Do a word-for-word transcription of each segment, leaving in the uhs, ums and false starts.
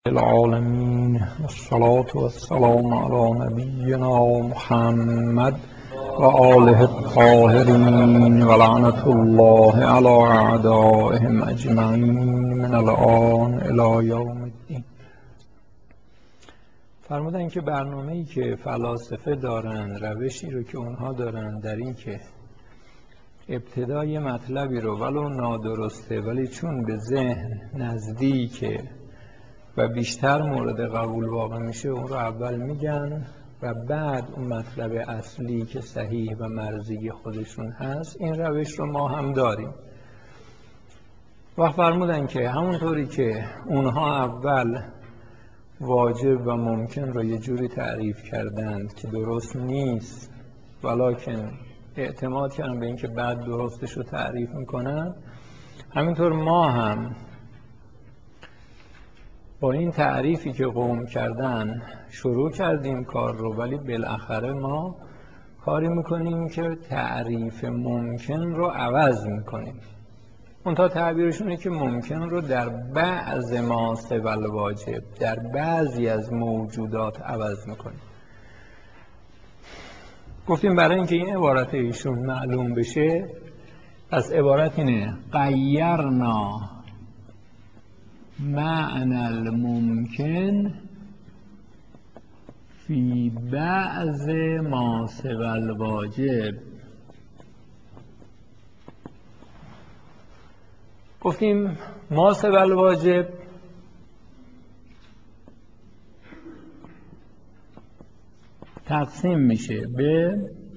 العالمين والصلاة والسلام على نبينا محمد وآله الطاهرين ولعنة الله على أعدائهم أجمعین من الآن إلی یوم الدین. فرمودن که برنامه‌ای که فلاسفه دارن، روشی رو که اونها دارن در این که ابتدای مطلبی رو ولو نادرسته ولی چون به ذهن نزدیکه و بیشتر مورد قبول واقع میشه اون رو اول میگن و بعد اون مطلب اصلی که صحیح و مرزی خودشون هست این روش رو ما هم داریم. و فرمودن که همونطوری که اونها اول واجب و ممکن رو یه جوری تعریف کردند که درست نیست ولکن اعتماد کردن به این که بعد درستش رو تعریف میکنن، همینطور ما هم با این تعریفی که قوم کردن شروع کردیم کار رو، ولی بالاخره ما کاری میکنیم که تعریف ممکن رو عوض میکنیم. اون تا تعبیرشونه که ممکن رو در بعض ما سوی الواجب، در بعضی از موجودات عوض میکنیم. گفتیم برای اینکه این عبارت ایشون معلوم بشه، پس عبارت اینه: غیرنا معنی الممکن فی بعض ما سوی الواجب. گفتیم ما سوی الواجب تقسیم میشه به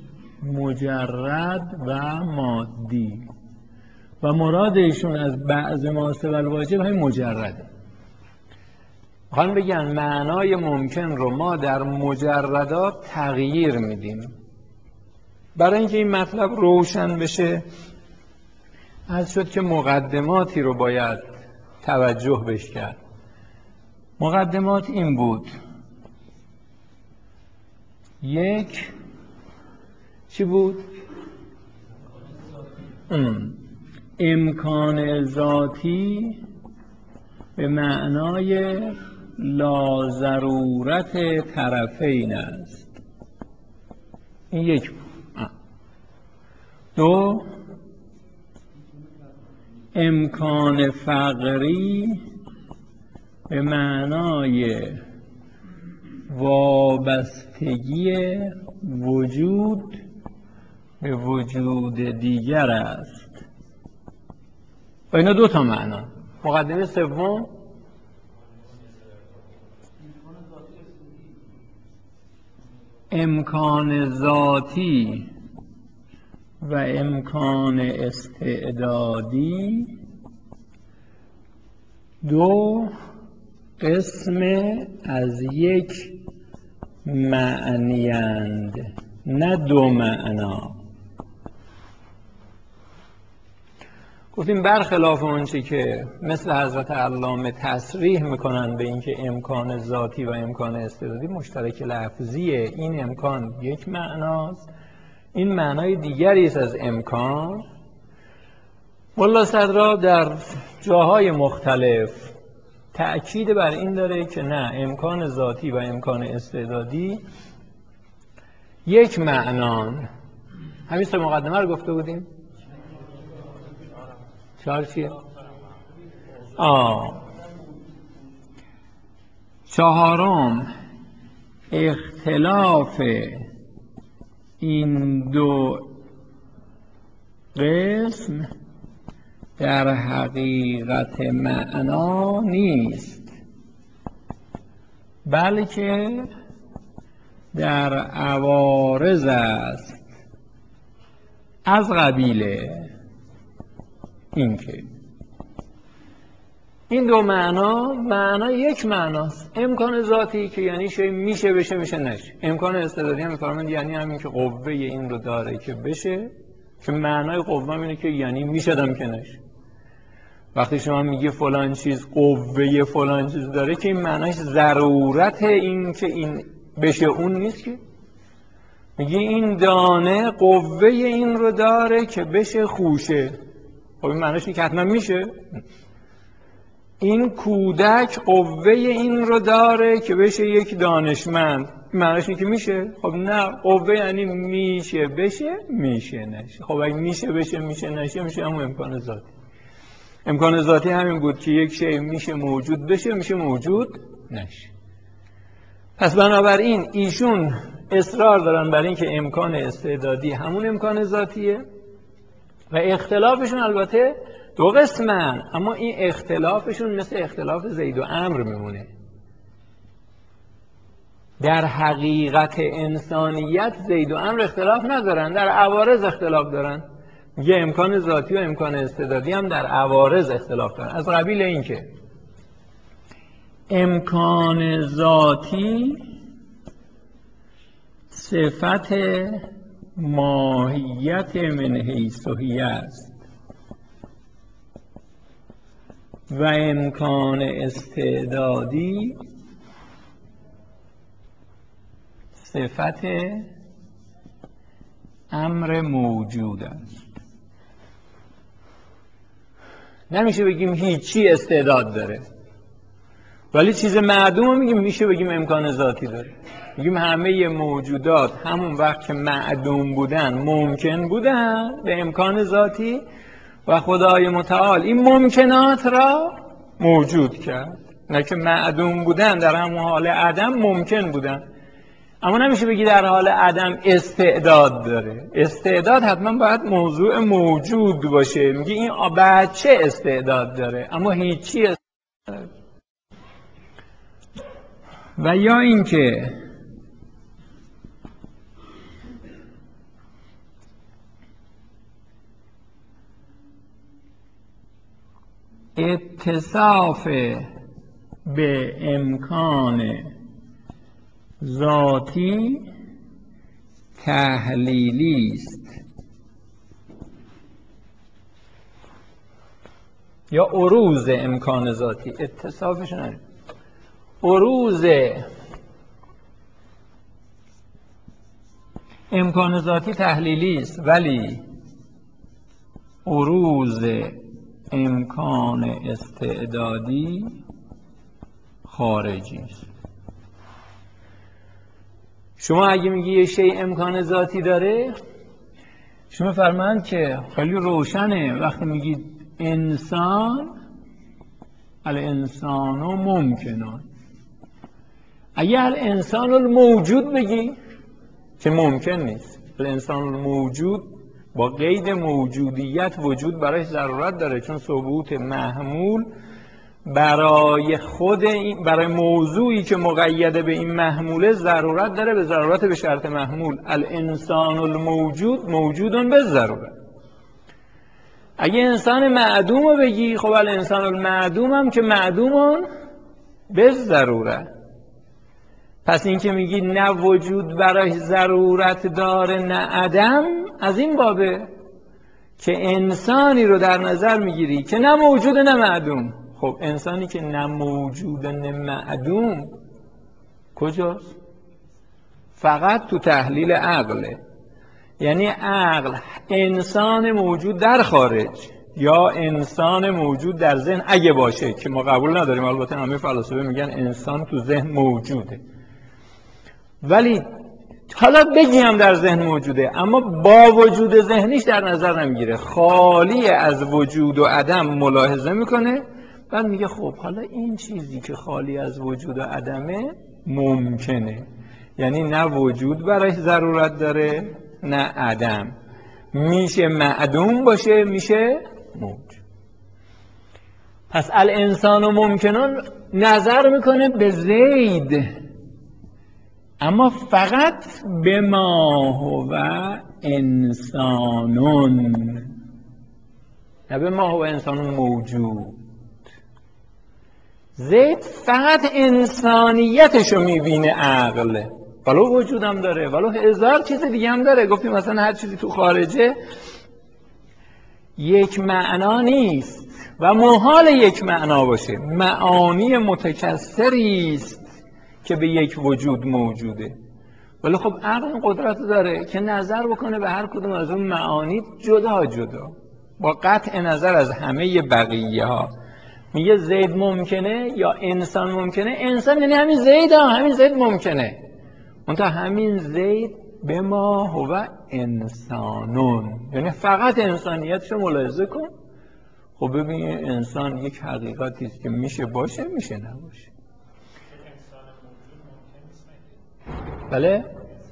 مجرد و مادی و مراد ایشون از بعض ما سوی الواجب همین مجرده. میخوان بگن معنای ممکن رو ما در مجردات تغییر میدیم. برای اینکه این مطلب روشن بشه از شد که مقدماتی رو باید توجه بش کرد. مقدمات این بود: یک، چی بود؟ ام. امکان ذاتی به معنای لا ضرورت طرفین است. این یک بود. دو، امکان فقری به معنای وابستگی وجود به وجود دیگر است. و اینا دو تا معنا. مقدمه سوم امکان ذاتی و امکان استعدادی دو قسم از یک معنی اند، نه دو معنا. گفتیم برخلاف اون چی که مثل حضرت علامه تصریح میکنن به اینکه امکان ذاتی و امکان استعدادی مشترک لفظیه، این امکان یک معناست، این معنای دیگری است از امکان. ملا صدرا در جاهای مختلف تأکید بر این داره که نه، امکان ذاتی و امکان استعدادی یک معنان. همین سه مقدمه رو گفته بودیم. چهار چیه؟ آه. چهارم اختلاف این دو قسم در حقیقت معنا نیست، بلکه در عوارض است، از قبیل این که این دو معنا معنا یک معناست. امکان ذاتی که یعنی شی میشه بشه میشه نشه. امکان استعدادی هم میفرمایند یعنی همین که قوه این رو داره که بشه، که معنای قوه اینه که یعنی میشدم که نشه. وقتی شما میگی فلان چیز قوه فلان چیز داره که این معناش ضرورت این که این بشه اون نیست، که میگی این دانه قوه این رو داره که بشه خوشه. خب این معناش اینه که حتما میشه. این کودک قوه این رو داره که بشه یک دانشمند. معنیش اینه که میشه؟ خب نه، قوه یعنی میشه بشه میشه نشه. خب اگه میشه بشه میشه نشه میشه همون امکان ذاتی. امکان ذاتی همین بود که یک شی میشه موجود بشه میشه موجود نشه. پس بنابراین ایشون اصرار دارن بر این که امکان استعدادی همون امکان ذاتیه و اختلافشون البته دو قسمن، اما این اختلافشون مثل اختلاف زید و عمرو میمونه. در حقیقت انسانیت زید و عمرو اختلاف ندارن، در عوارض اختلاف دارن. یه امکان ذاتی و امکان استعدادی هم در عوارض اختلاف دارن، از قبیل این که امکان ذاتی صفت ماهیت من حیث هی است و امکان استعدادی صفت امر موجود است. نمیشه بگیم هیچی استعداد داره، ولی چیز معدوم رو میگیم میشه بگیم امکان ذاتی داره. میگیم همه موجودات همون وقت که معدوم بودن ممکن بودن به امکان ذاتی و خدای متعال این ممکنات را موجود کرد. نه که معدوم بودن در همون حال عدم ممکن بودن. اما نمیشه بگی در حال عدم استعداد داره. استعداد حتما باید موضوع موجود باشه. میگی این بچه استعداد داره اما هیچی استعداد. و یا اینکه اتصاف به امکان ذاتی تحلیلی است یا عروض امکان ذاتی. اتصافش نه، عروض امکان ذاتی تحلیلی است ولی عروض امکان استعدادی خارجی است. شما اگه میگی یه شی امکان ذاتی داره، شما فرمایند که خیلی روشنه وقتی میگید انسان الانسان و ممکنان. اگه الانسان الموجود بگی که ممکن نیست. الانسان الموجود با قید موجودیت وجود برای ضرورت داره، چون ثبوت محمول برای خود این برای موضوعی که مقیده به این محموله ضرورت داره، به ضرورت به شرط محمول. الانسان الموجود موجودون به ضرورت. اگه انسان معدوم رو بگی خب الانسان المعدوم هم که معدومون به ضرورت. پس این که میگی نه وجود برای ضرورت داره نه عدم، از این بابه که انسانی رو در نظر میگیری که نه موجود نه معدوم. خب انسانی که نه موجود نه معدوم کجاست؟ فقط تو تحلیل عقله. یعنی عقل انسان موجود در خارج یا انسان موجود در ذهن اگه باشه، که ما قبول نداریم، البته همه فلاسفه میگن انسان تو ذهن موجوده، ولی حالا بگیم در ذهن موجوده اما با وجود ذهنیش در نظر نمیگیره، خالی از وجود و عدم ملاحظه میکنه. بعد میگه خب حالا این چیزی که خالی از وجود و عدمه ممکنه، یعنی نه وجود برای ضرورت داره نه عدم، میشه معدوم باشه میشه موجود. پس الانسان و ممکنون نظر میکنه به زید، اما فقط به ما هو انسانون، نه به ما هو انسانون موجود. زید فقط انسانیتشو میبینه عقل، ولو وجودم داره ولو هزار چیز دیگه هم داره. گفتیم مثلا هر چیزی تو خارجه یک معنا نیست و محال یک معنا باشه، معانی متکثری است که به یک وجود موجوده. ولی خب عقل قدرت داره که نظر بکنه به هر کدوم از اون معانی جدا جدا با قطع نظر از همه بقیه ها. میگه زید ممکنه یا انسان ممکنه. انسان یعنی همین زید، هم همین زید ممکنه، منتها همین زید به ما هو انسانون، یعنی فقط انسانیتش رو ملاحظه کن. خب ببین انسان یک حقیقتی است که میشه باشه میشه نباشه. بله.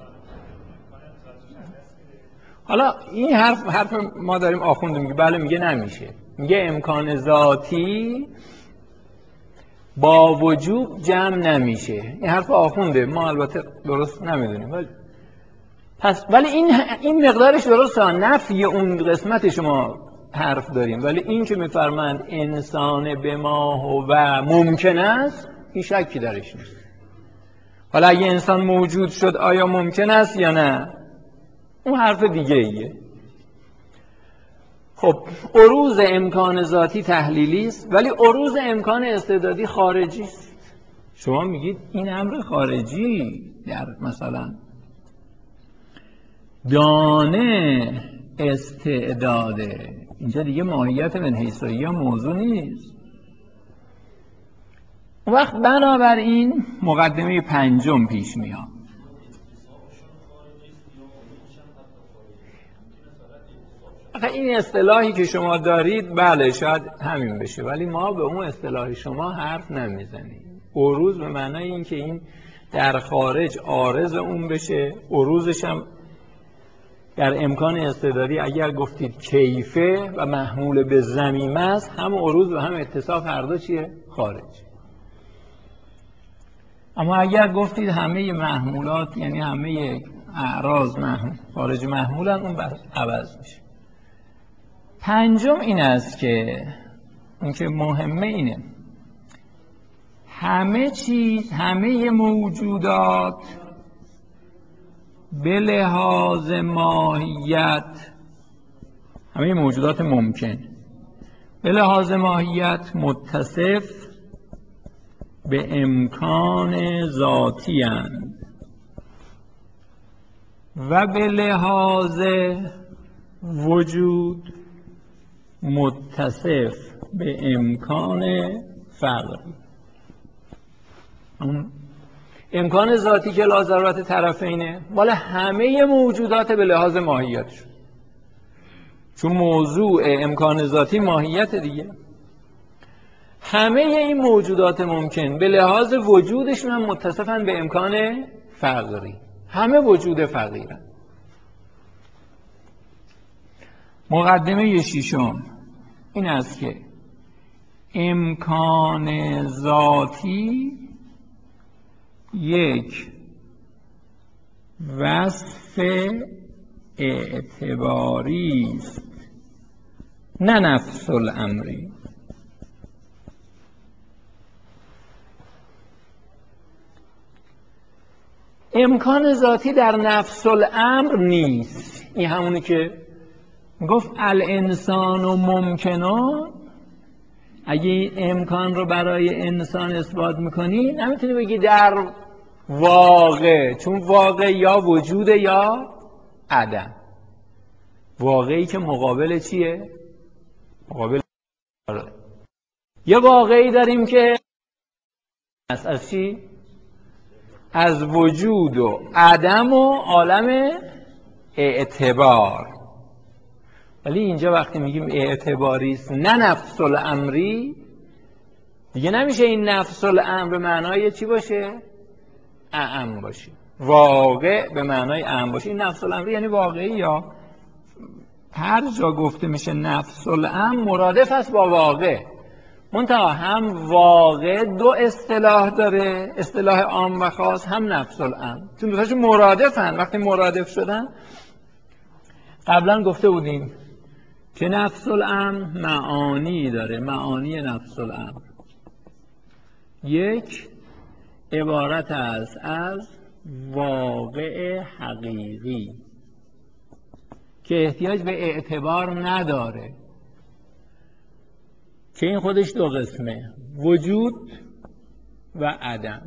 حالا این حرف حرف ما داریم آخوند میگه بله میگه نمیشه، میگه امکان ذاتی با وجود جمع نمیشه. این حرف آخونده، ما البته درست نمیدونیم ولی پس ولی این این مقدارش درسته، نفی اون قسمت شما حرف داریم، ولی این که میفرمند انسان به ما هو ممکن است این شکی درش نیست. حالا اگه انسان موجود شد آیا ممکن است یا نه اون حرف دیگه ایه. خب عروض امکان ذاتی تحلیلی است ولی عروض امکان استعدادی خارجی است. شما میگید این امر خارجی در مثلا دانه استعداده، اینجا دیگه ماهیت من حیثیه موضوع نیست. اون وقت بنابراین مقدمه پنجم پیش میاد. آخه این اصطلاحی که شما دارید بله شاید همین بشه ولی ما به اون اصطلاح شما حرف نمیزنیم. عروض به معنای این که این در خارج عارض اون بشه، عروضش هم در امکان استعدادی اگر گفتید کیفه و محمول به ضمیمه است، هم عروض و هم اتصاف هر دو چیه؟ خارج. اما اگر گفتید همه محمولات یعنی همه اعراض محمول خارج محمولن اون بحث عوض میشه. پنجم این است که اون که مهمه اینه همه چیز همه موجودات به لحاظ ماهیت، همه موجودات ممکن به لحاظ ماهیت متصف به امکان ذاتی اند و به لحاظ وجود متصف به امکان فقری. امکان ذاتی که لا ضرورت طرفینه مال همه موجودات به لحاظ ماهیتشون، چون موضوع امکان ذاتی ماهیت دیگه. همه این موجودات ممکن به لحاظ وجودشون هم متصفن به امکان فقری، همه وجود فقیرن. مقدمه ششم این است که امکان ذاتی یک وصف اعتباری است نه نفس الامری. امکان ذاتی در نفس الامر نیست. این همونی که گفت الانسان و ممکنون. اگه این امکان رو برای انسان اثبات میکنی نمیتونی بگی در واقع، چون واقع یا وجوده یا عدم. واقعی که مقابل چیه؟ مقابل یه واقعی داریم که از, از چی؟ از وجود و عدم و عالم اعتبار. ولی اینجا وقتی میگیم اعتباری است نه نفس الامری، دیگه نمیشه این نفس الامر به معنای چی باشه؟ اعم باشه. واقع به معنای اعم باشه. این نفس الامری یعنی واقعی، یا هر جا گفته میشه نفس الامر مرادف است با واقع. منتها هم واقع دو اصطلاح داره، اصطلاح عام و خاص، هم نفس الامر، چون دوتاشون مرادفن. وقتی مرادف شدن قبلا گفته بودیم که نفس الامر معانی داره. معانی نفس الامر یک عبارت است از واقع حقیقی که احتیاج به اعتبار نداره، که این خودش دو قسمه، وجود و عدم.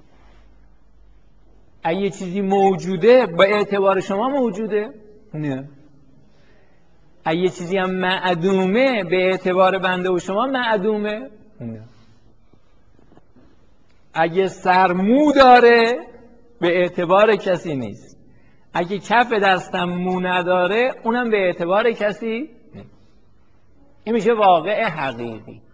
اگه چیزی موجوده با اعتبار شما موجوده؟ نه. اگه چیزی هم معدومه به اعتبار بنده و شما معدومه؟ اگه سرمو داره به اعتبار کسی نیست، اگه کف دستم مو نداره اونم به اعتبار کسی نیست. این میشه واقع حقیقی.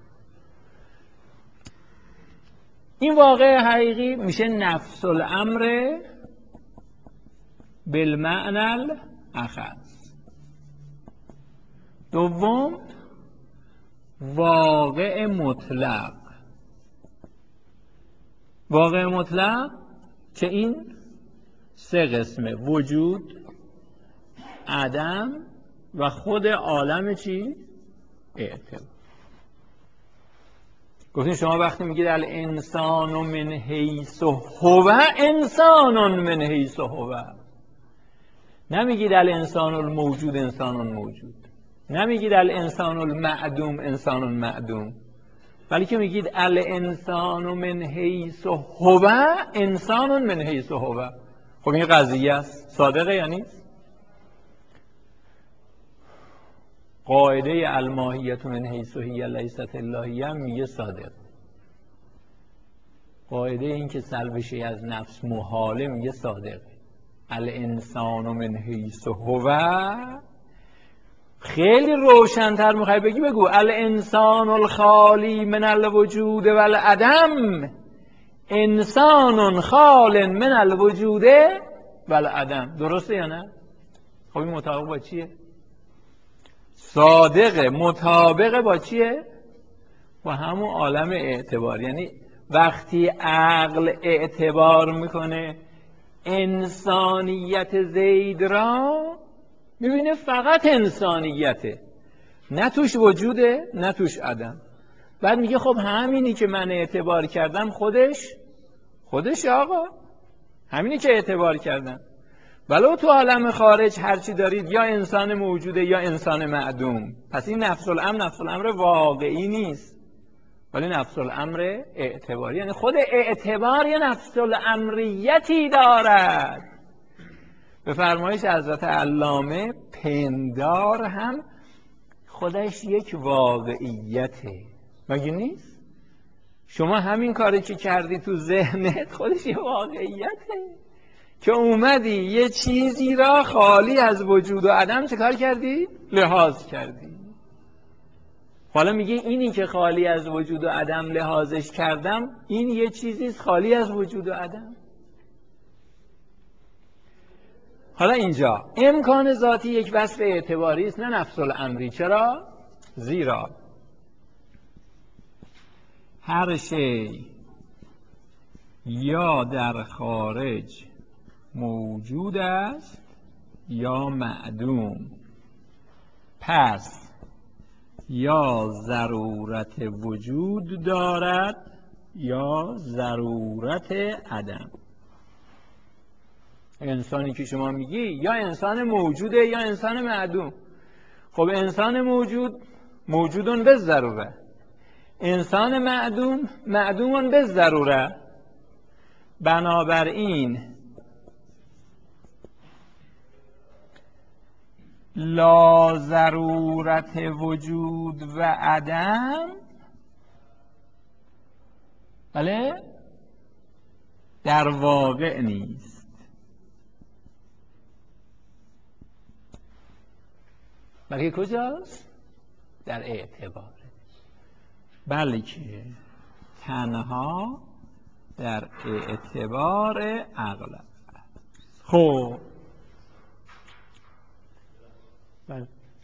این واقع حقیقی میشه نفس الامر بالمعنى الاخص. دوم واقع مطلق. واقع مطلق که این سه قسمه: وجود، عدم و خود عالم چی؟ اعتبار. گفتیم شما وقتی میگید الانسان من حیث هو، انسان من حیث هو، نمیگید الانسان الموجود انسان موجود، نمیگید الانسان المعدوم انسان معدوم، بلکه میگید الانسان من حیث هو انسان من حیث هو. خب این قضیه است. صادقه یعنی قاعده الماهیت من حیث هی لیست اللهیه هم میگه صادق. قاعده این که سلبشی از نفس محاله میگه صادق. الانسان من حیث هو خیلی روشن‌تر میخوای بگی بگو الانسان الخالی من الوجود و العدم انسان خال من الوجود و العدم. درسته یا نه؟ خب این مطابق با چیه؟ صادقه. مطابق با چیه؟ با همون عالم اعتبار. یعنی وقتی عقل اعتبار میکنه انسانیت زید را، میبینه فقط انسانیته، نه توش وجوده نه توش عدم. بعد میگه خب همینی که من اعتبار کردم خودش خودش آقا همینی که اعتبار کردم. ولو تو عالم خارج هرچی دارید یا انسان موجوده یا انسان معدوم. پس این نفس الامر نفس الامر واقعی نیست، ولی نفس الامر اعتباری. یعنی خود اعتبار یه نفس الامریتی دارد. به فرمایش حضرت علامه پندار هم خودش یک واقعیته، مگه نیست؟ شما همین کاری که کردی تو ذهنت خودش یه واقعیته که اومدی یه چیزی را خالی از وجود و عدم چه کار کردی؟ لحاظ کردی. حالا میگه اینی که خالی از وجود و عدم لحاظش کردم این یه چیزی خالی از وجود و عدم. حالا اینجا امکان ذاتی یک وصف اعتباری است نه نفس الامری. چرا؟ زیرا هر شی یا در خارج موجود است یا معدوم، پس یا ضرورت وجود دارد یا ضرورت عدم. انسانی که شما میگی یا انسان موجوده یا انسان معدوم. خب انسان موجود موجودون به ضروره، انسان معدوم معدومون به ضروره. بنابراین لا ضرورت وجود و عدم بله در واقع نیست. بلکه کجاست؟ در اعتبار، بلکه تنها در اعتبار عقل. خب بله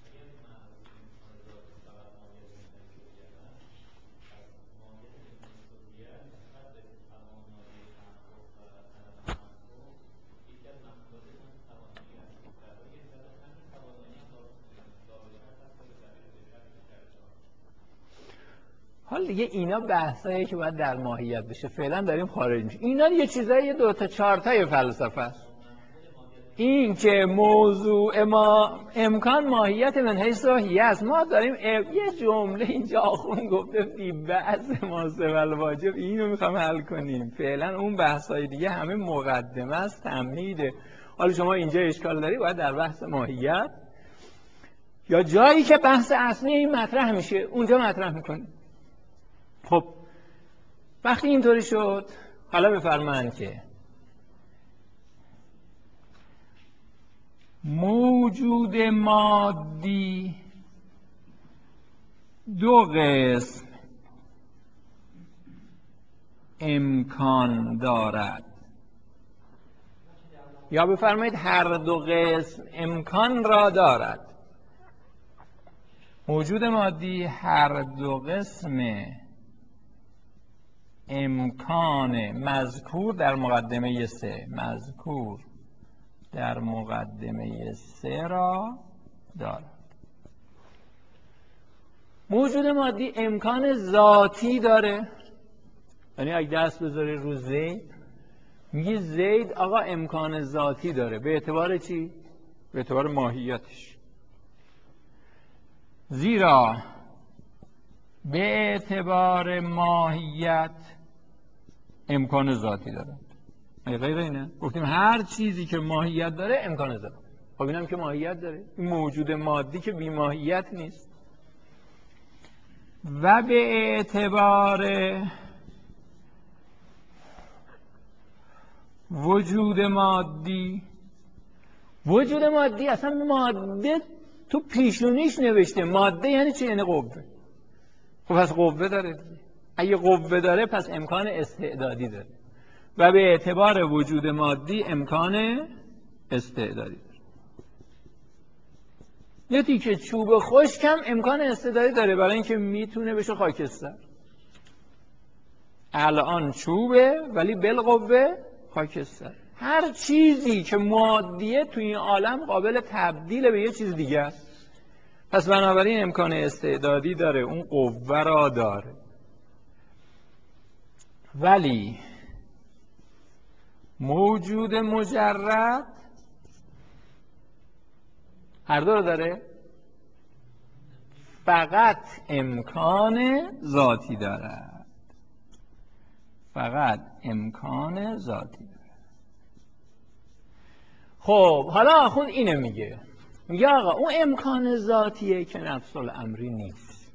حال دیگه اینا بحثایی که باید در ماهیت بشه، فعلا داریم خارج میشه. اینا یه چیزایی دو تا چهار تا فلسفه است. این که موضوع ما امکان ماهیت من حیث هی است. ما داریم یه جمله اینجا آخون گفته فی بعض ما سوال واجب، اینو میخوام حل کنیم. فعلا اون بحثای دیگه همه مقدمه است، تمهیده. حالا شما اینجا اشکال داری باید در بحث ماهیت یا جایی که بحث اصلی این مطرح میشه اونجا مطرح میکنیم. خب وقتی اینطوری شد حالا بفرمایند که موجود مادی دو قسم امکان دارد، یا بفرمایید هر دو قسم امکان را دارد. موجود مادی هر دو قسم امکان مذکور در مقدمه سه مذکور در مقدمه سه را دارد. موجود مادی امکان ذاتی داره، یعنی اگه دست بذاری رو زید میگی زید آقا امکان ذاتی داره. به اعتبار چی؟ به اعتبار ماهیتش. زیرا به اعتبار ماهیت امکان ذاتی داره. مگه غیر اینه؟ گفتیم هر چیزی که ماهیت داره امکان ذاتی. خب اینم که ماهیت داره. این موجود مادی که بی ماهیت نیست. و به اعتبار وجود مادی، وجود مادی اصلا ماده تو پیشونیش نوشته. ماده یعنی چی؟ یعنی قوه. خب پس قوه داره. اگه قوه داره پس امکان استعدادی داره. و به اعتبار وجود مادی امکان استعدادی داره. یه تیکه چوب خشکم امکان استعدادی داره برای اینکه میتونه بشه خاکستر. الان چوبه ولی بالقوه خاکستر. هر چیزی که مادیه تو این عالم قابل تبدیل به یه چیز دیگه است. پس بنابراین امکان استعدادی داره، اون قوه را داره. ولی موجود مجرد هر دو رو داره، فقط امکان ذاتی دارد. فقط امکان ذاتی داره. خب حالا آخوند اینو میگه، میگه آقا اون امکان ذاتیه که نفس الامری نیست.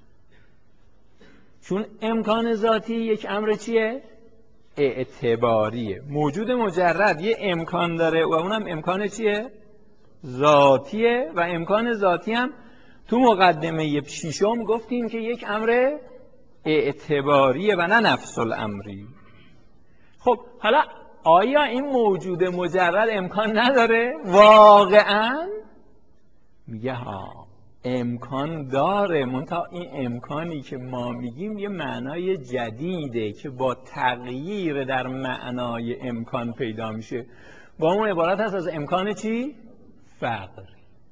چون امکان ذاتی یک امر چیه؟ اعتباریه. موجود مجرد یه امکان داره و اونم امکان چیه؟ ذاتیه. و امکان ذاتی هم تو مقدمه ششم گفتیم که یک امر اعتباریه و نه نفس الامری. خب حالا آیا این موجود مجرد امکان نداره؟ واقعا میگه ها امکان داره، منتها این امکانی که ما میگیم یه معنای جدیده که با تغییر در معنای امکان پیدا میشه. با اون عبارت هست از امکان چی؟ فقر.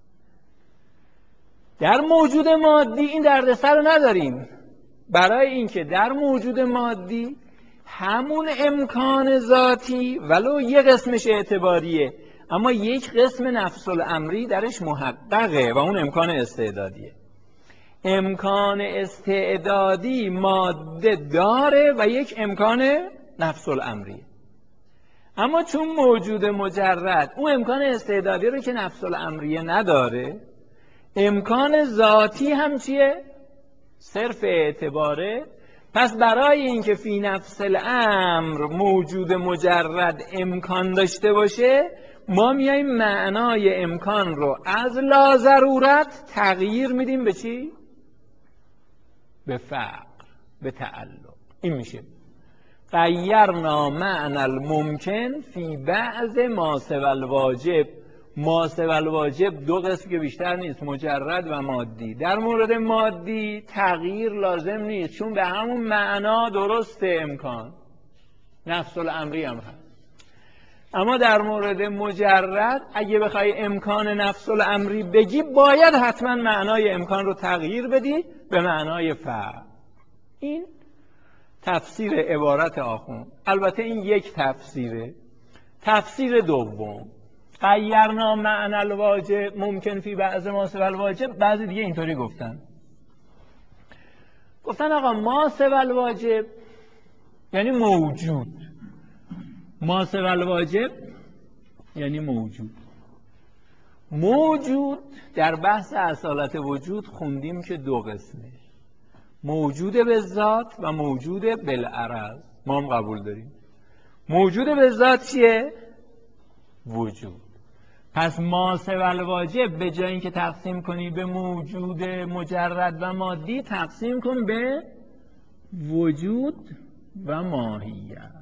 در موجود مادی این دردسر رو نداریم، برای اینکه در موجود مادی همون امکان ذاتی ولو یه قسمش اعتباریه اما یک قسم نفس الامری درش محققه و اون امکان استعدادیه. امکان استعدادی ماده داره و یک امکان نفس الامریه. اما چون موجود مجرد اون امکان استعدادی رو که نفس الامریه نداره، امکان ذاتی هم چیه؟ صرف اعتباره. پس برای اینکه فی نفس الامر موجود مجرد امکان داشته باشه، ما میایم معنای امکان رو از لا ضرورت تغییر میدیم به چی؟ به فقر، به تعلق. این میشه غیرنا معنی الممکن فی بعض ما سوی الواجب. ما سوی الواجب دو قسم که بیشتر نیست، مجرد و مادی. در مورد مادی تغییر لازم نیست چون به همون معنا درسته امکان، نفس الامری هم هست. اما در مورد مجرد اگه بخوای امکان نفس الامری بگی باید حتما معنای امکان رو تغییر بدی به معنای فعل. این تفسیر عبارت آخوند. البته این یک تفسیره. تفسیر دوم غیرنا معنی الواجب ممکن فی بعض ما سوی الواجب، بعضی دیگه اینطوری گفتن گفتن آقا ما سوی الواجب یعنی موجود، ما سوی الواجب یعنی موجود. موجود در بحث اصالت وجود خوندیم که دو قسمه، موجود به ذات و موجود بالعرض. ما هم قبول داریم. موجود به ذات چیه؟ وجود. پس ما سوال واجب به جای اینکه تقسیم کنی به موجود مجرد و مادی، تقسیم کن به وجود و ماهیت.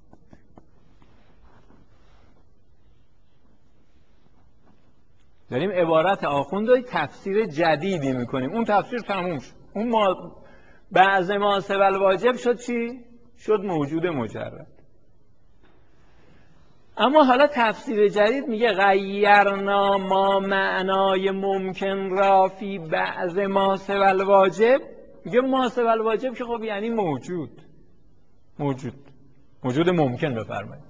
داریم عبارت آخوند رو تفسیر جدیدی میکنیم. اون تفسیر تموم شد. اون ما بعض ما سوال واجب شد چی؟ شد موجود مجرد. اما حالا تفسیر جدید میگه غیرنا ما معنای ممکن را فی بعض ما سوال واجب. میگه ما سوال واجب که خب یعنی موجود موجود موجود ممکن بفرمایید.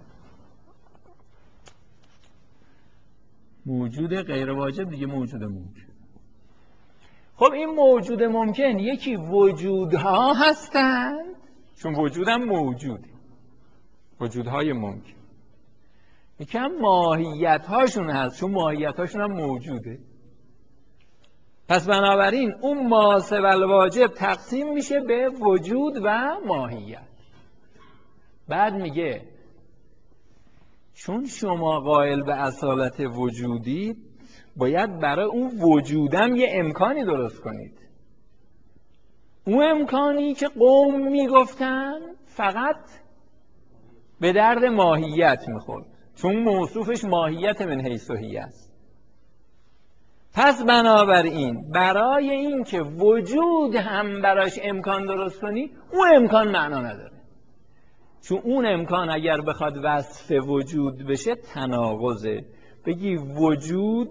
موجود غیر واجب دیگه موجود ممکن. خب این موجود ممکن یکی وجودها هستند، چون وجودم موجود، وجودهای ممکن. یکم ماهیت هاشون هست، چون ماهیت هاشون هم موجوده. پس بنابراین اون ما سوال واجب تقسیم میشه به وجود و ماهیت. بعد میگه چون شما قائل به اصالت وجودی، باید برای اون وجودم یه امکانی درست کنید. اون امکانی که قوم میگفتن فقط به درد ماهیت میخورد، چون موصوفش ماهیت من حیث هی است. پس بنابراین برای این که وجود هم براش امکان درست کنی، اون امکان معنا نداره، چون اون امکان اگر بخواد وصف وجود بشه تناقضه. بگی وجود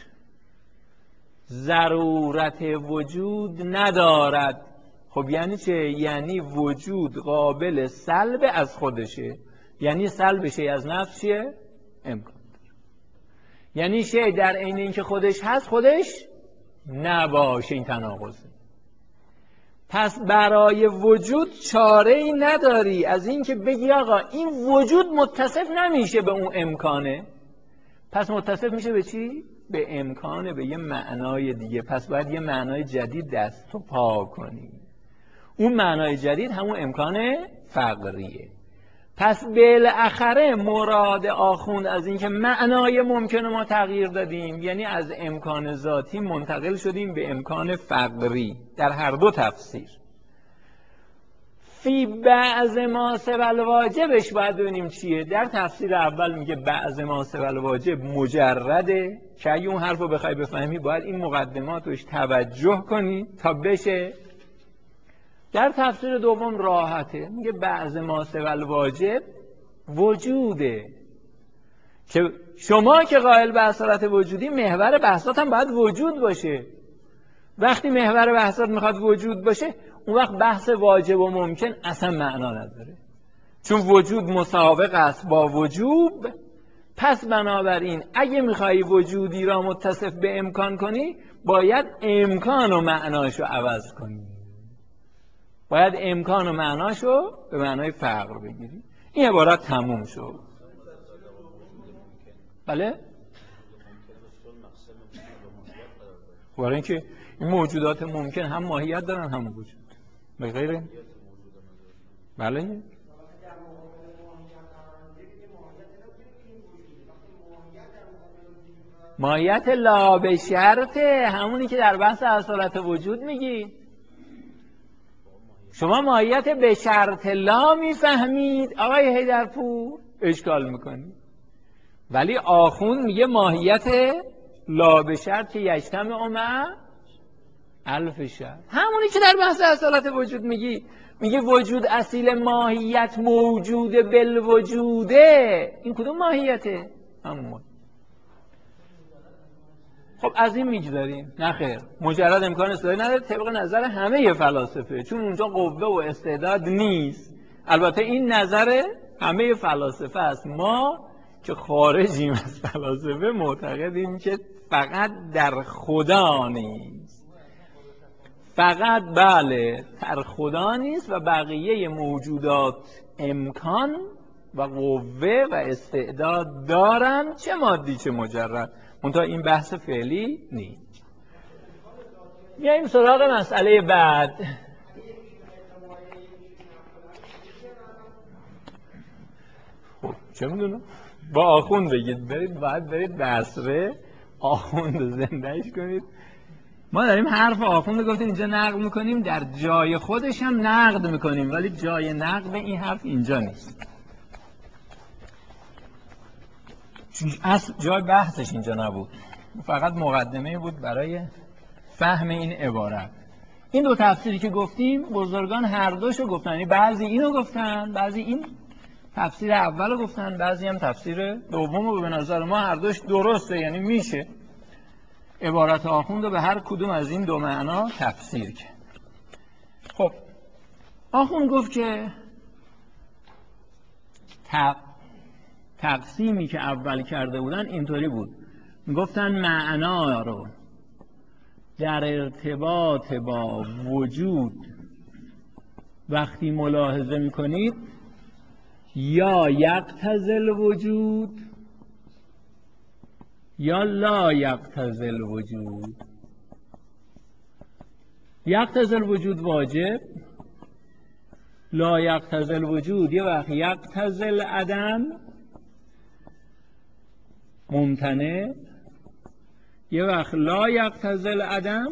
ضرورت وجود ندارد، خب یعنی چه؟ یعنی وجود قابل سلب از خودشه. یعنی سلب شی از نفس چیه؟ امکان داره. یعنی شی در عین اینکه خودش هست خودش نباشه، این تناقضه. پس برای وجود چاره ای نداری از اینکه بگی آقا این وجود متصف نمیشه به اون امکانه. پس متصف میشه به چی؟ به امکانه، به یه معنای دیگه. پس باید یه معنای جدید دست و پا کنی. اون معنای جدید همون امکان فقریه. پس بالاخره مراد آخوند از اینکه معنای ممکن ما تغییر دادیم، یعنی از امکان ذاتی منتقل شدیم به امکان فقری در هر دو تفسیر. فی بعض ما سوال واجبش باید ببینیم چیه. در تفسیر اول میگه بعض ما سوال واجب مجرده، که اگه اون حرف رو بخوای بفهمی باید این مقدمات روش توجه کنی تا بشه. در تفسیر دوم راحته، میگه بعض ما سوال واجب وجوده، که شما که قائل به اصالت وجودی محور بحثات هم باید وجود باشه. وقتی محور بحثات میخواد وجود باشه، اون وقت بحث واجب و ممکن اصلا معنا نداره، چون وجود مسابق است با وجوب. پس بنابراین اگه میخوایی وجودی را متصف به امکان کنی، باید امکان و معناشو عوض کنی. باید امکان و معناشو به معنای فقر بگیری. این عبارت تموم شد. بله؟ برای اینکه این موجودات ممکن هم ماهیت دارن هم وجود. به غیره؟ بله؟ ماهیت لا به شرطه، همونی که در بحث اصالت وجود میگی. شما ماهیت به شرط لا میفهمید آقای حیدرپور، اشکال میکنید. ولی آخوند میگه ماهیت لا به شرط که یجتمع مع الف شرط، همونی که در بحث اصالت وجود میگی. میگه وجود اصیل ماهیت موجود بالوجوده. این کدوم ماهیته؟ همون. خب از این میگذاریم؟ نه خیر، مجرد امکان استدلال نداره طبق نظر همه فلاسفه، چون اونجا قوه و استعداد نیست. البته این نظر همه فلاسفه است. ما که خارجیم از فلاسفه معتقدیم که فقط در خدا نیست، فقط بله در خدا نیست و بقیه موجودات امکان و قوه و استعداد دارن، چه مادی چه مجرد. منتها این بحث فعلی نیست. میاییم سراغ مسئله بعد. چه میدونم با آخوند بگید، برید باید برید بصره آخوند زندهش کنید. ما داریم حرف آخوند گفتیم اینجا نقد میکنیم، در جای خودش هم نقد میکنیم، ولی جای نقد این حرف اینجا نیست، چون اصل جای بحثش اینجا نبود، فقط مقدمه بود برای فهم این عبارت. این دو تفسیری که گفتیم بزرگان هر دوشو گفتن، یعنی بعضی اینو گفتن، بعضی این تفسیر اولو گفتن، بعضی هم تفسیر دومو. به نظر ما هر دوش درسته، یعنی میشه عبارت آخوند رو به هر کدوم از این دو معنا تفسیر کرد. خب آخوند گفت که تقسیمی که اول کرده بودن اینطوری بود، میگفتن معنا رو در ارتباط با وجود وقتی ملاحظه میکنید یا یقتضی الوجود یا لا یقتضی الوجود. یقتضی الوجود واجب، لا یقتضی الوجود یه وقت یقتضی العدم ممتنع، یه وقت لا یقتضی العدم.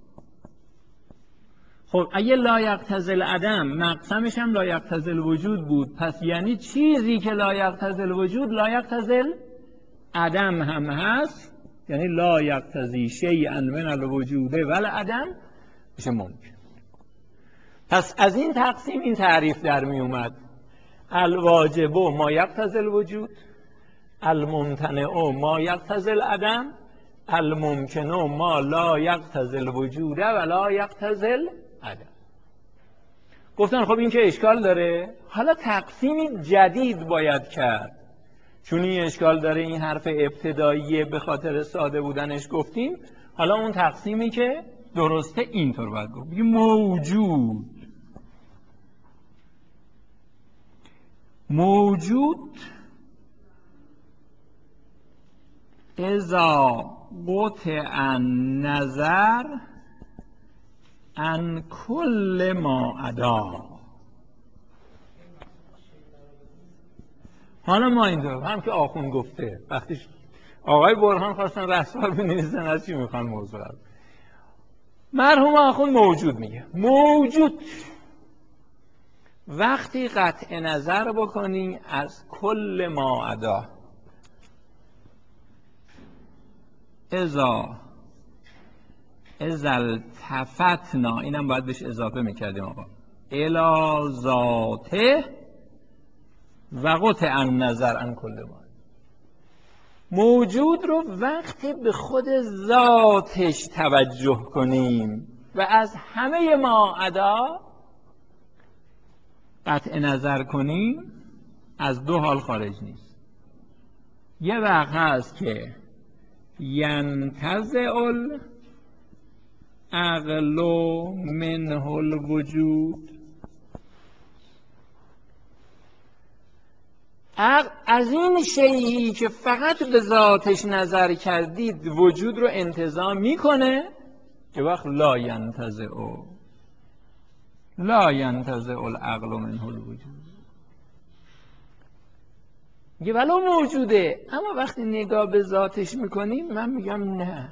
خب اگه لا یقتضی العدم مقسمش هم لا یقتضی الوجود بود، پس یعنی چیزی که لا یقتضی الوجود لا یقتضی العدم هم هست، یعنی لا یقتضی شیئا من الوجود والعدم میشه ممکن. پس از این تقسیم این تعریف در می اومد: الواجب ما یقتضی الوجود، الممتنع ما یقتضی العدم، الممکن ما لا یقتضی الوجود ولا یقتضی العدم. گفتن خب این که اشکال داره، حالا تقسیمی جدید باید کرد. چون این اشکال داره، این حرف ابتداییه، به خاطر ساده بودنش گفتیم. حالا اون تقسیمی که درسته اینطور باید گفت: موجود موجود اذا قطع النظر عن کل ما عدا. حالا ما اینطور هم که آخوند گفته، وقتی آقای برهان خواستن رسال بنویسن از چی میخوان موضوع رو، مرحوم آخوند موجود میگه. موجود وقتی قطع نظر بکنی از کل ما عدا، اذا اذا التفتنا، اینم باید بهش اضافه میکردیم آقا، الی ذاته و قطع النظر عن کل ما. موجود رو وقتی به خود ذاتش توجه کنیم و از همه ما عدا قطع نظر کنیم، از دو حال خارج نیست. یه وقت هست که ینتزع العقل منه الوجود، از این شیئی که فقط به ذاتش نظر کردید وجود رو انتزاع میکنه، که وقت لا ینتزع لا ینتزع العقل منه الوجود. میگه ولو موجوده، اما وقتی نگاه به ذاتش میکنیم من میگم نه.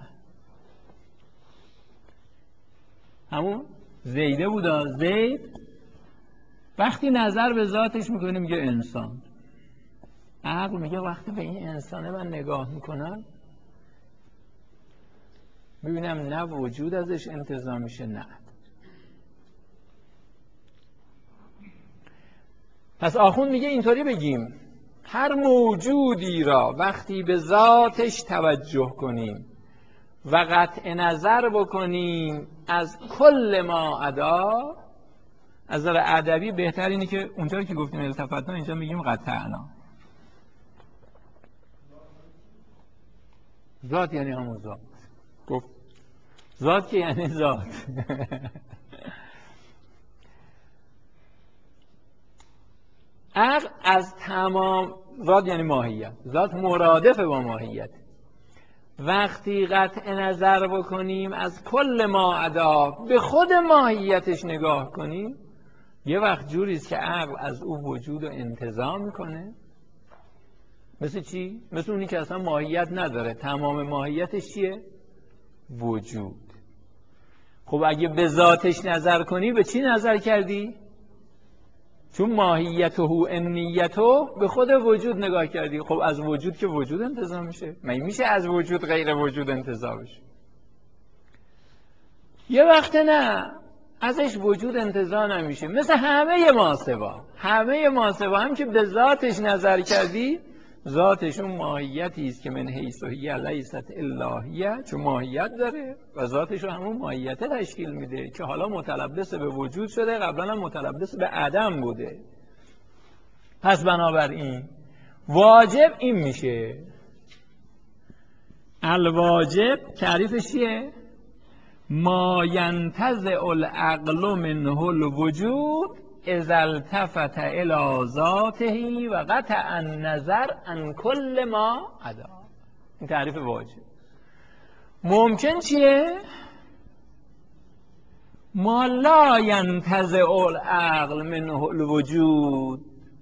همون زیده بودا، زید وقتی نظر به ذاتش میکنیم میگه انسان. عقل میگه وقتی به این انسانه من نگاه میکنم میبینم نه وجود ازش انتزاع میشه نه. پس آخوند میگه اینطوری بگیم: هر موجودی را وقتی به ذاتش توجه کنیم و قطع نظر بکنیم از کل ما عدا، از نظر ادبی بهتر اینه که اونجایی که گفتیم التفتنا اینجا میگیم قطعنا. ذات یعنی همون ذات، گفت ذات که یعنی ذات. عقل از تمام، ذات یعنی ماهیت، ذات مرادف با ماهیت. وقتی قطع نظر بکنیم از کل ما عدا، به خود ماهیتش نگاه کنیم، یه وقت جوریست که عقل از او وجود رو انتزاع میکنه، مثل چی؟ مثل اونی که اصلا ماهیت نداره، تمام ماهیتش چیه؟ وجود. خب اگه به ذاتش نظر کنی به چی نظر کردی؟ چون ماهیته و انیته به خود وجود نگاه کردی. خب از وجود که وجود انتزاع میشه؟ مگه میشه از وجود غیر وجود انتزاع بشه؟ یه وقت نه، ازش وجود انتزاع نمیشه. مثل همه ماسوا، همه ماسوا هم که به ذاتش نظر کردی، ذاتش اون ماهیتی است که من حیث هی لیست الهیه، چون ماهیت داره و ذاتش رو همون ماهیت تشکیل میده که حالا متلبس به وجود شده، قبلا هم متلبس به عدم بوده. پس بنابراین واجب این میشه. الواجب تعریفش چیه؟ ما ینتزع العقل منه الوجود اذا التفت الی ذاته و قطع النظر عن کل ما عدا. این تعریف واجب. ممکن چیه؟ ما لا ینتزع العقل منه الوجود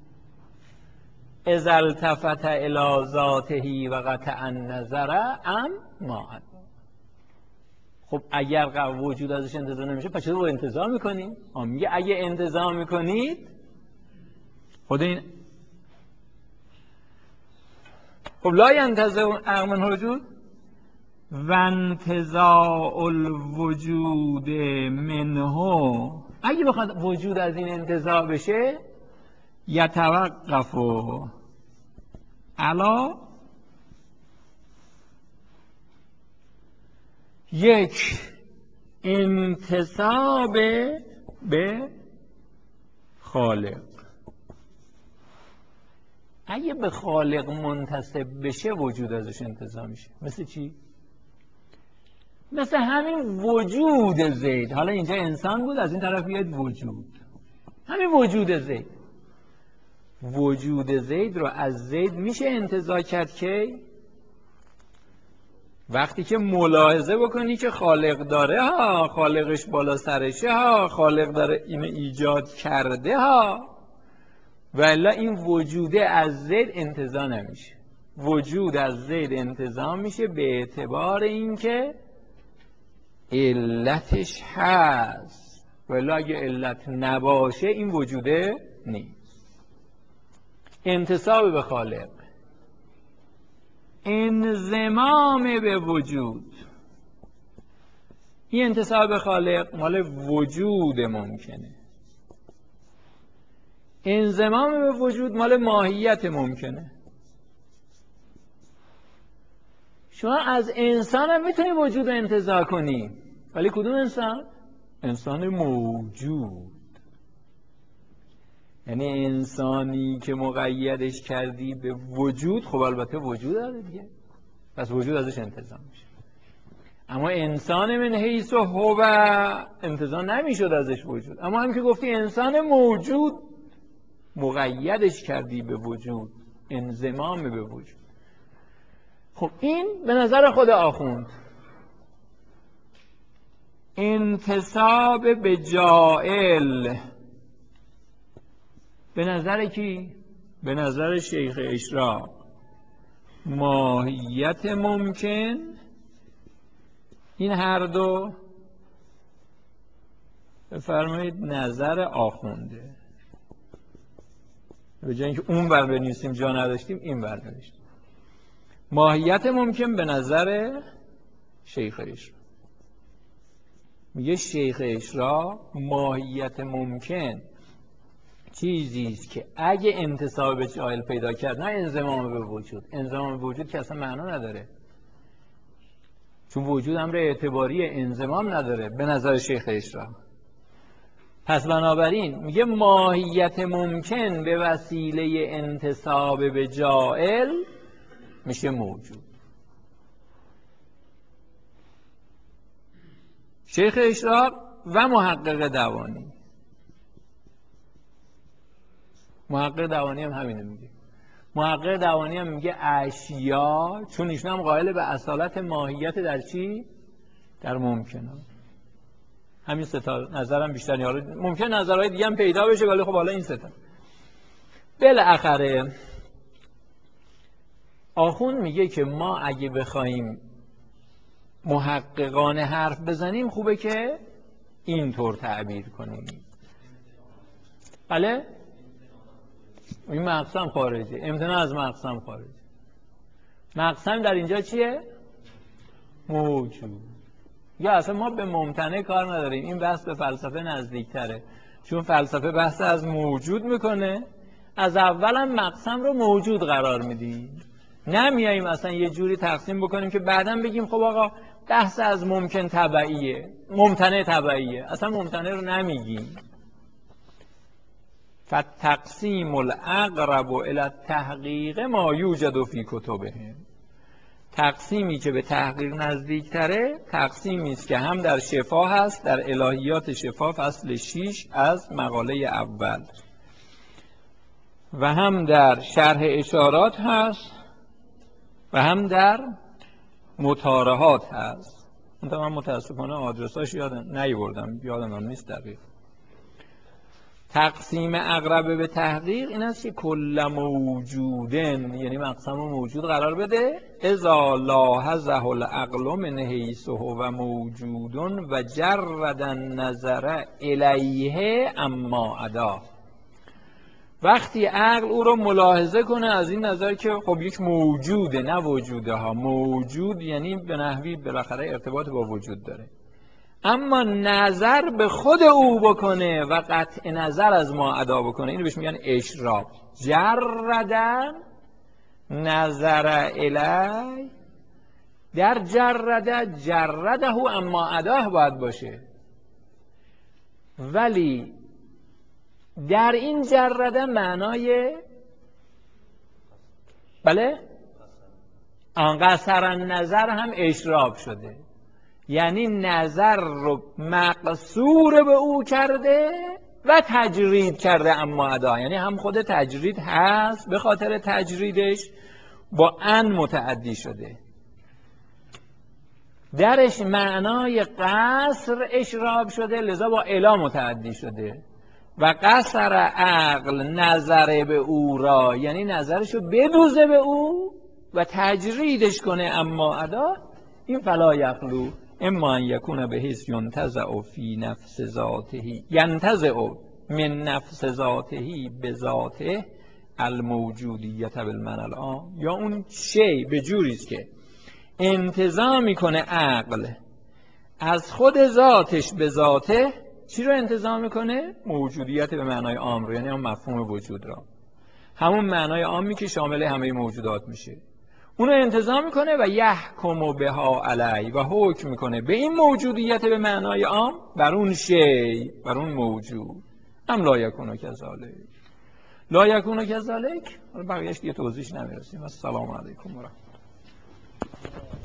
اذا التفت الی ذاته و قطع النظر عن ما عدا. خب اگر وجود ازش انتزاع نمیشه پس چرا انتزاع میکنید؟ میگه اگه انتزاع میکنید خود این خب لا ینتزع العقل منه الوجود و انتزاع الوجود منه، اگه بخواد وجود از این انتزاع بشه یتوقف علا یک انتساب به خالق. اگه به خالق منتسب بشه وجود ازش انتزاع میشه. مثل چی؟ مثل همین وجود زید. حالا اینجا انسان بود، از این طرف بیاد وجود. همین وجود زید، وجود زید رو از زید میشه انتزاع کرد که وقتی که ملاحظه بکنی که خالق داره ها، خالقش بالا سرشه ها، خالق داره اینو ایجاد کرده ها، ولی این وجود از زید انتزاع نمیشه. وجود از زید انتزاع میشه به اعتبار اینکه علتش هست، ولی اگه علت نباشه این وجوده نیست. انتساب به خالق، انضمام به وجود. این انتساب به خالق مال وجود ممکنه، انضمام به وجود مال ماهیت ممکنه. شما از انسان هم میتونی وجود رو انتزاع کنی، ولی کدوم انسان؟ انسان موجود. یعنی انسانی که مقیدش کردی به وجود، خب البته وجود داره دیگه، پس وجود ازش انتزاع میشه. اما انسان من حیث و هو انتزاع نمیشد ازش وجود. اما هم که گفتی انسان موجود، مقیدش کردی به وجود، انضمام به وجود. خب این به نظر خود آخوند انتساب به جائل. به نظر کی؟ به نظر شیخ اشراق ماهیت ممکن. این هر دو بفرمایید نظر آخونده. به جای اینکه اون بر بنویسیم جا نداشتیم این بر نوشتیم. ماهیت ممکن به نظر شیخ اشراق. میگه شیخ اشراق ماهیت ممکن چیزی است که اگه انتساب به جائل پیدا کرد، نه انضمام به وجود. انضمام به وجود که اصلا معنا نداره، چون وجود امر اعتباری، انضمام نداره به نظر شیخ اشراق. پس بنابراین میگه ماهیت ممکن به وسیله انتساب به جائل میشه موجود. شیخ اشراق و محقق دوانی. محقق دوانی هم همینه میگه. محقق دوانی هم میگه اشیا، چون ایشون هم قائل به اصالت ماهیت در چی؟ در ممکنات. همین سه تا نظرم بیشتر نیاره. ممکن نظرهای دیگه هم پیدا بشه ولی خب حالا این سه تا. بالاخره آخوند میگه که ما اگه بخوایم محققانه حرف بزنیم خوبه که اینطور تعبیر کنیم. بله؟ این مقسم خارجه، امتناع از مقسم خارجه. مقسم در اینجا چیه؟ موجود. یا اصلا ما به ممتنع کار نداریم، این بحث به فلسفه نزدیک تره، چون فلسفه بحث از موجود میکنه. از اول هم مقسم رو موجود قرار میدیم، نمیاییم اصلا یه جوری تقسیم بکنیم که بعداً بگیم خب آقا بحث از ممکن تبعیه، ممتنع تبعیه، اصلا ممتنع رو نمیگیم. فتقسیم الاقرب الی التحقیق ما یوجد فی کتبهم. تقسیمی که به تحقیق نزدیک تره تقسیمی است که هم در شفا هست، در الهیات شفا فصل شش از مقاله اول، و هم در شرح اشارات هست و هم در مطارحات هست. من متاسفانه آدرساش یادم نیاوردم، یادم نیست دقیق. تقسیم اقرب به تحقیق این است که کل موجودن، یعنی مقسم موجود قرار بده، اذا لاحظه العقل من حیث هو موجود و جرد النظر الیه اما عدا. وقتی عقل او رو ملاحظه کنه از این نظر که خب یک موجوده، نه وجوده ها، موجود یعنی به نحوی بالاخره ارتباط با وجود داره، اما نظر به خود او بکنه و قطع نظر از ما ادا بکنه، اینو بهش میگن اشراق. جردن نظر الی، در جرده جرده اما اداه باید باشه، ولی در این جرده معنای بله قصر نظر هم اشراب شده، یعنی نظر رو مقصور به او کرده و تجرید کرده اما ادا، یعنی هم خود تجرید هست، به خاطر تجریدش با ان متعدی شده، درش معنای قصر اشراب شده لذا با الا متعدی شده. و قصر عقل نظر به او را، یعنی نظرشو بدوزه به او و تجریدش کنه اما ادا. این فلا یخلو اما ان یکون به حیث ینتزع فی نفس ذاته، ینتزع من نفس ذاته به ذاته الموجودیت بالمعنی العام، یا اون شی به جوریست که انتزاع میکنه عقل از خود ذاتش به ذاته. چی رو انتزاع میکنه؟ موجودیت به معنای عام رو، یعنی هم مفهوم وجود را، همون معنای عامی که شامل همه موجودات میشه، اونو انتزاع میکنه و یحکم بها علی، و حکم میکنه به این موجودیت به معنای عام بر اون شی، بر اون موجود. هم لا یکون کذالک، لا یکون کذالک. بقیه‌اش دیگه توضیحش نمیرسیم. السلام علیکم و رحمت الله.